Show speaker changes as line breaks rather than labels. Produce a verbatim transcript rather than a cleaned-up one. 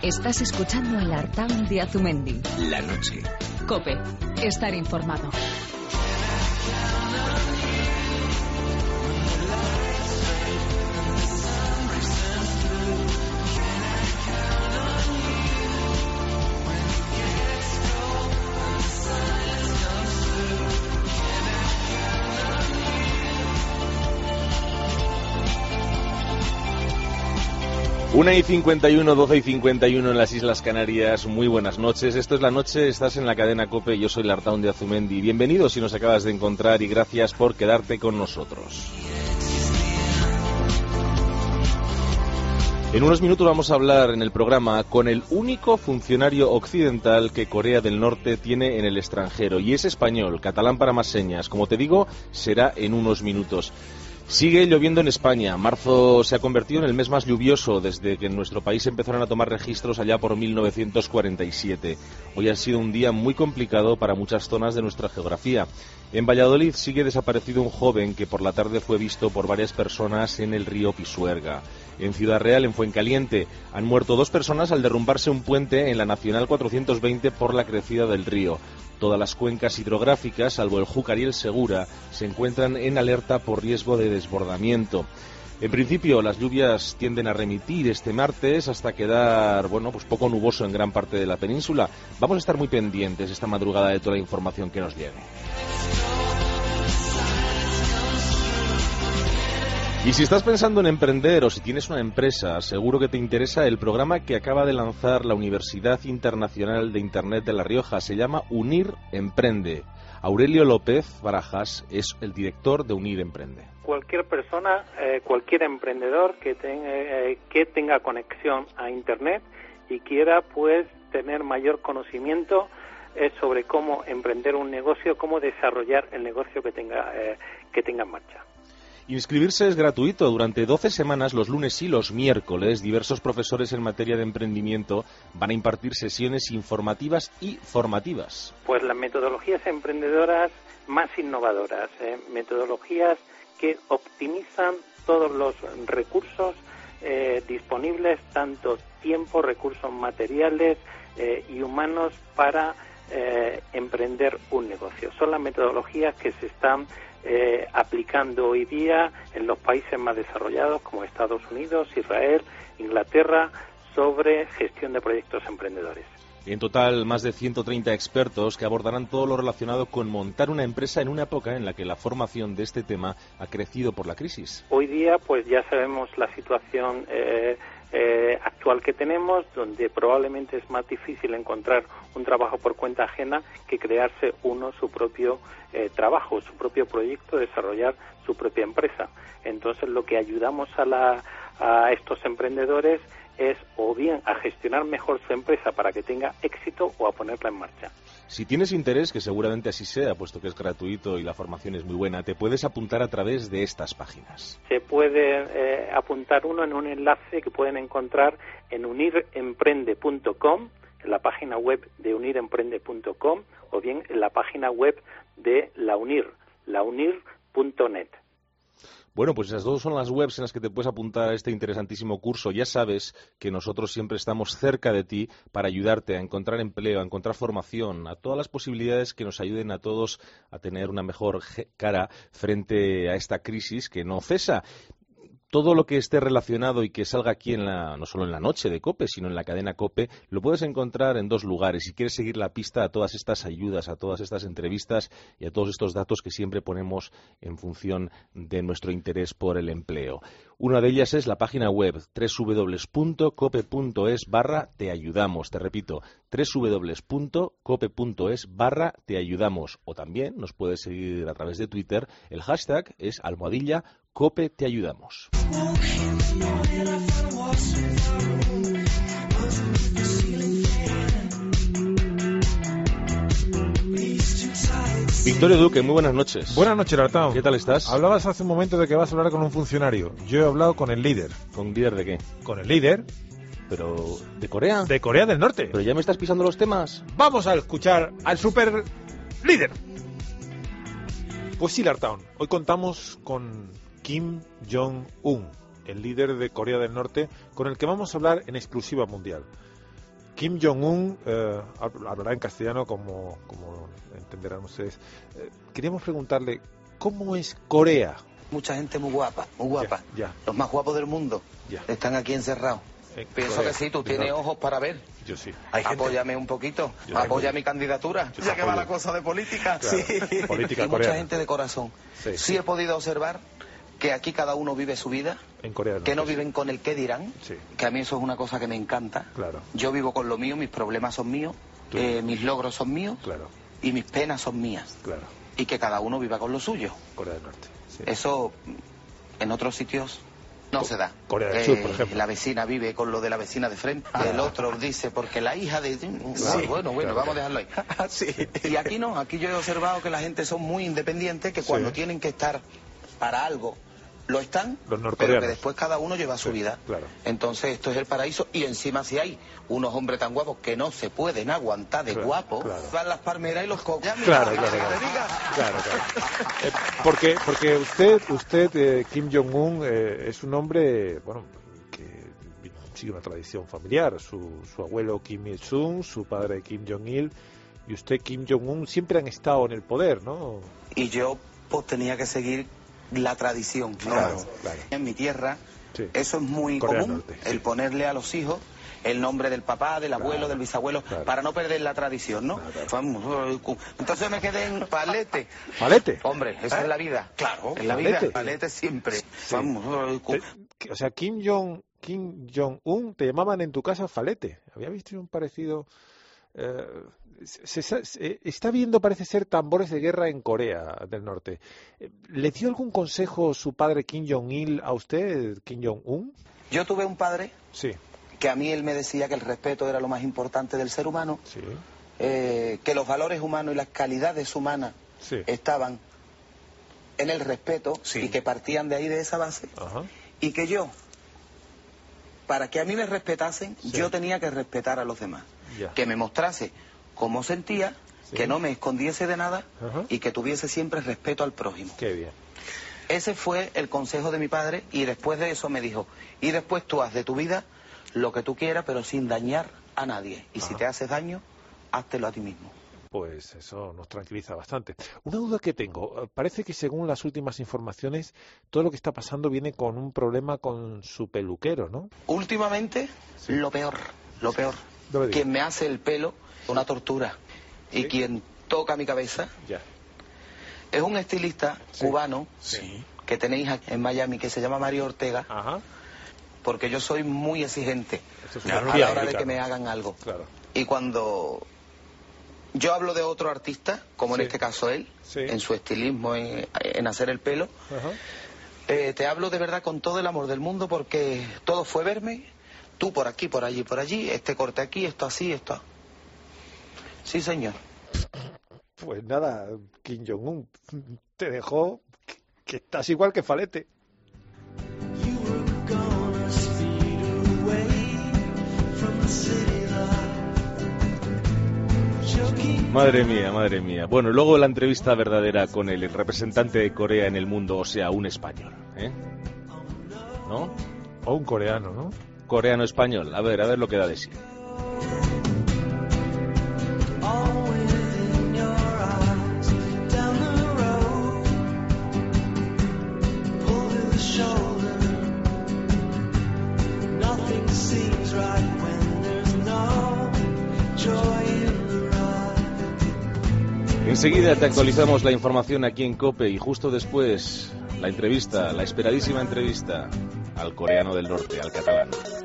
Estás escuchando el Artaun de Azumendi.
La noche.
COPE. Estar informado.
Una y cincuenta y uno, doce y cincuenta y uno en las Islas Canarias. Muy buenas noches. Esto es La Noche, estás en la cadena COPE. Yo soy Lartaun de Azumendi. Bienvenido si nos acabas de encontrar y gracias por quedarte con nosotros. En unos minutos vamos a hablar en el programa con el único funcionario occidental que Corea del Norte tiene en el extranjero. Y es español, catalán para más señas. Como te digo, será en unos minutos. Sigue lloviendo en España. Marzo se ha convertido en el mes más lluvioso desde que en nuestro país empezaron a tomar registros allá por mil novecientos cuarenta y siete. Hoy ha sido un día muy complicado para muchas zonas de nuestra geografía. En Valladolid sigue desaparecido un joven que por la tarde fue visto por varias personas en el río Pisuerga. En Ciudad Real, en Fuencaliente, han muerto dos personas al derrumbarse un puente en la Nacional cuatrocientos veinte por la crecida del río. Todas las cuencas hidrográficas, salvo el Júcar y el Segura, se encuentran en alerta por riesgo de desbordamiento. En principio, las lluvias tienden a remitir este martes hasta quedar, bueno, pues poco nuboso en gran parte de la península. Vamos a estar muy pendientes esta madrugada de toda la información que nos llegue. Y si estás pensando en emprender o si tienes una empresa, seguro que te interesa el programa que acaba de lanzar la Universidad Internacional de Internet de La Rioja. Se llama UNIR Emprende. Aurelio López Barajas es el director de UNIR Emprende.
Cualquier persona, eh, cualquier emprendedor que, ten, eh, que tenga conexión a Internet y quiera pues tener mayor conocimiento eh, sobre cómo emprender un negocio, cómo desarrollar el negocio que tenga, eh, que tenga en marcha.
Inscribirse es gratuito. Durante doce semanas, los lunes y los miércoles, diversos profesores en materia de emprendimiento van a impartir sesiones informativas y formativas.
Pues las metodologías emprendedoras más innovadoras, ¿eh? metodologías que optimizan todos los recursos eh, disponibles, tanto tiempo, recursos materiales eh, y humanos para eh, emprender un negocio. Son las metodologías que se están Eh, aplicando hoy día en los países más desarrollados como Estados Unidos, Israel, Inglaterra, sobre gestión de proyectos emprendedores.
En total, más de ciento treinta expertos que abordarán todo lo relacionado con montar una empresa en una época en la que la formación de este tema ha crecido por la crisis.
Hoy día, pues ya sabemos la situación eh, eh, actual que tenemos, donde probablemente es más difícil encontrar un trabajo por cuenta ajena que crearse uno su propio eh, trabajo, su propio proyecto, desarrollar su propia empresa. Entonces, lo que ayudamos a, la, a estos emprendedores es o bien a gestionar mejor su empresa para que tenga éxito o a ponerla en marcha.
Si tienes interés, que seguramente así sea, puesto que es gratuito y la formación es muy buena, te puedes apuntar a través de estas páginas.
Se puede eh, apuntar uno en un enlace que pueden encontrar en unir emprende punto com, en la página web de unir emprende punto com, o bien en la página web de la UNIR, la unir punto net.
Bueno, pues esas dos son las webs en las que te puedes apuntar a este interesantísimo curso. Ya sabes que nosotros siempre estamos cerca de ti para ayudarte a encontrar empleo, a encontrar formación, a todas las posibilidades que nos ayuden a todos a tener una mejor cara frente a esta crisis que no cesa. Todo lo que esté relacionado y que salga aquí, en la, no solo en la noche de COPE, sino en la cadena COPE, lo puedes encontrar en dos lugares. Si quieres seguir la pista a todas estas ayudas, a todas estas entrevistas y a todos estos datos que siempre ponemos en función de nuestro interés por el empleo. Una de ellas es la página web doble u doble u doble u punto cope punto es barra te ayudamos. Te repito, doble u doble u doble u punto cope punto es barra te ayudamos. O también nos puedes seguir a través de Twitter. El hashtag es almohadilla COPE te ayudamos. Victorio Duque, muy buenas noches.
Buenas noches, Lartaun.
¿Qué tal estás?
Hablabas hace un momento de que vas a hablar con un funcionario. Yo he hablado con el líder.
¿Con líder de qué?
Con el líder.
¿Pero de Corea?
De Corea del Norte.
¿Pero ya me estás pisando los temas?
Vamos a escuchar al super líder. Pues sí, Lartaun. Hoy contamos con Kim Jong-un, el líder de Corea del Norte, con el que vamos a hablar en exclusiva mundial. Kim Jong-un eh, hablará en castellano, como, como entenderán ustedes. Eh, queríamos preguntarle, ¿cómo es Corea?
Mucha gente muy guapa, muy guapa.
Ya, ya.
Los más guapos del mundo
Ya.
están aquí encerrados.
Eh,
Pienso
Corea,
que sí, tú
Corea.
tienes ojos para ver.
Yo sí.
Hay Apóyame un poquito,
Yo
apoya
tengo-
mi candidatura,
Yo
ya que
apoyo.
va la cosa de política.
Claro,
Sí.
política
y mucha
coreana.
gente de corazón.
Sí,
Sí,
sí.
he podido observar que aquí cada uno vive su vida,
En Corea del
que no
Norte,
viven con el qué dirán,
Sí.
que a mí eso es una cosa que me encanta.
Claro.
Yo vivo con lo mío, mis problemas son míos,
Tú-
eh, mis logros son míos
Claro,
y mis penas son mías.
claro.
Y que cada uno viva con lo suyo.
Corea del Norte. Sí.
Eso en otros sitios no
Co-
se da.
Corea del
Eh,
Sur, por ejemplo.
La vecina vive con lo de la vecina de frente.
Ah.
El otro dice porque la hija de...
Sí,
bueno, bueno,
claro,
vamos a
claro.
dejarlo ahí. Sí. Y aquí no, aquí yo he observado que la gente son muy independientes, que cuando
Sí.
tienen que estar para algo, lo están,
Los
pero
norcoreanos.
que después cada uno lleva su
Sí,
vida.
claro.
Entonces esto es el paraíso y encima si hay unos hombres tan guapos que no se pueden aguantar de
Claro,
guapos,
claro.
van las palmeras y los cocos. Ya, mira,
Claro,
que
claro,
te
claro.
diga.
Claro, claro. Eh, porque, porque usted, usted eh, Kim Jong-un, eh, es un hombre, bueno, que sigue una tradición familiar. Su, su abuelo Kim Il-sung, su padre Kim Jong-il y usted Kim Jong-un siempre han estado en el poder, ¿no?
Y yo pues tenía que seguir la tradición, ¿no?
Claro, claro.
En mi tierra
Sí.
eso es muy
Corea
común,
del Norte, sí.
el ponerle a los hijos el nombre del papá, del abuelo,
Claro,
del bisabuelo,
claro.
para no perder la tradición, ¿no?
Claro,
Vamos, entonces me quedé en palete.
¿Palete?
Hombre, eso
¿Eh?
es la vida.
Claro,
En la
palete.
vida, palete siempre.
Sí.
Vamos,
Te- que- o sea, Kim Jong Kim Jong-un te llamaban en tu casa Falete. Había visto un parecido. eh, se, se- se- está viendo, parece ser, tambores de guerra en Corea del Norte. Eh, ¿Le dio algún consejo su padre Kim Jong-il a usted, Kim Jong-un?
yo tuve un padre
Sí,
que a mí él me decía que el respeto era lo más importante del ser humano,
sí,
eh, que los valores humanos y las calidades humanas
sí.
estaban en el respeto
Sí.
y que partían de ahí, de esa base,
Ajá.
y que yo, para que a mí me respetasen,
Sí.
yo tenía que respetar a los demás,
Ya.
que me mostrase cómo sentía,
Sí.
que no me escondiese de nada
Ajá.
y que tuviese siempre respeto al prójimo.
Qué bien.
Ese fue el consejo de mi padre y después de eso me dijo, y después tú haz de tu vida lo que tú quieras, pero sin dañar a nadie, y si
Ajá.
te haces daño, háztelo a ti mismo.
Pues eso nos tranquiliza bastante. Una duda que tengo. eh, Parece que según las últimas informaciones, todo lo que está pasando viene con un problema con su peluquero, ¿no?
Últimamente,
Sí.
lo peor, lo peor.
No me diga.
Quien me hace el pelo, una tortura.
¿Sí?
Y quien toca mi cabeza
Ya.
es un estilista
Sí.
cubano
Sí.
que tenéis aquí en Miami, que se llama Mario Ortega,
Ajá.
porque yo soy muy exigente
Esto es
a
una
la
espía
hora de
americana.
que me hagan algo.
Claro.
Y cuando yo hablo de otro artista, como
Sí.
en este caso él,
Sí.
en su estilismo, en, en hacer el pelo,
Ajá.
eh, te hablo de verdad con todo el amor del mundo, porque todo fue verme, tú por aquí, por allí, por allí, este corte aquí, esto así, esto. Sí, señor.
Pues nada, Kim Jong-un te dejó que, que estás igual que Falete. Madre mía, madre mía. Bueno, luego la entrevista verdadera con el representante de Corea en el mundo, o sea, un español, ¿eh? ¿No? O un coreano, ¿no? Coreano-español. A ver, a ver lo que da de sí. Enseguida te actualizamos la información aquí en COPE y justo después la entrevista, la esperadísima entrevista al coreano del norte, al catalán.